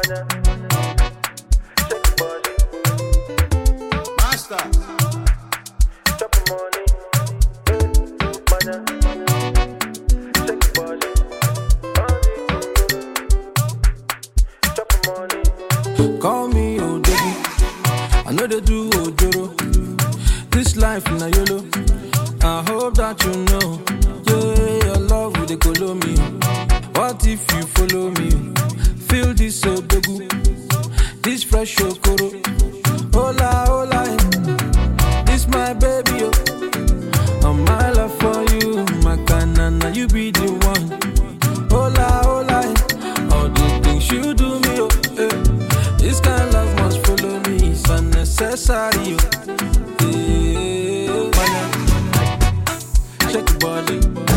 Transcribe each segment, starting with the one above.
Call me Odogi, I know they do Ojoro. This life na YOLO, I hope that you know. Yeah, your love will follow me. What if you follow me? Feel this Odogu, this fresh Okoro. Hola, hola, this my baby, oh. I'm my love for you, my canana, you be the one. Hola, hola, all the things you do me, oh. This kind of love must follow me, it's unnecessary. Yeah, shake your body,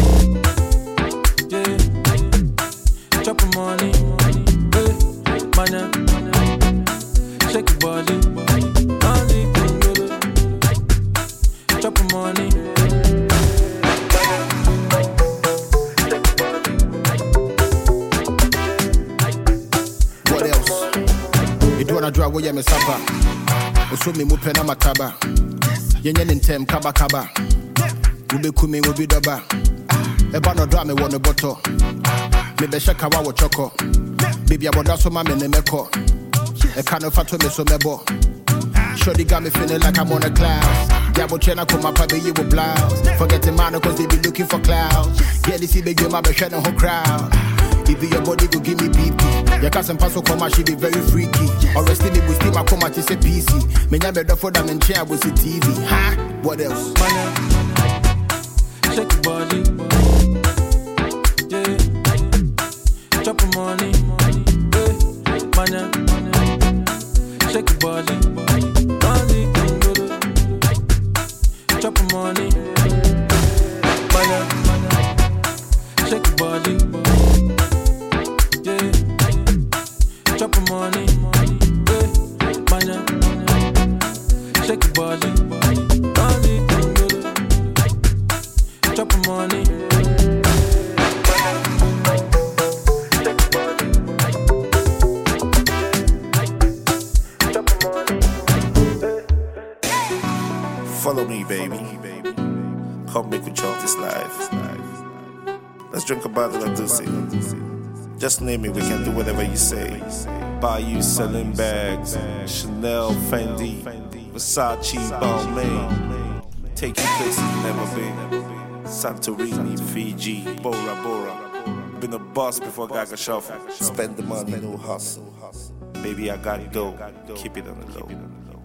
yeah. Chop your money, yeah. Manya, shake your body, chop your money. What else? You do wanna draw away me sapa. Oso me mu pena mataba. Yenye nintem kaba kaba. Ube kumi ubi doba. Eba no dra me wono boto. Me be shaka wa wo choko. Baby aboda so ma me ne meko. E kanu fato me so mebo. Shorty got me feeling like I'm on a cloud. Diabo chena come up baby you will blouse. Forgetting man cause they be looking for clouds. Yeah, this is big game, I be shedding whole crowd. If your body go give me BP, your cousin pass come she be very freaky. Or rest me with steam, I come out to say PC. Me never better for them and chair was the TV. Huh? What else? Manya, shake your body, yeah. Chop your money, yeah. Manya, shake your body, chop your money, Manya, shake your body. Chop your money, yeah, manya. Shake your body, chop your money. Follow me, baby. Come make we chop this life. Let's drink a bottle of Dussy. Just name it, we can do whatever you say. Buy you selling bags, Chanel, Fendi, Versace, Balmain. Take you places you've never been. Santorini, Fiji, Bora Bora. Been a boss before Gaga Shuffle. Spend the money, no hustle. Baby, I got dough. Keep it on the low.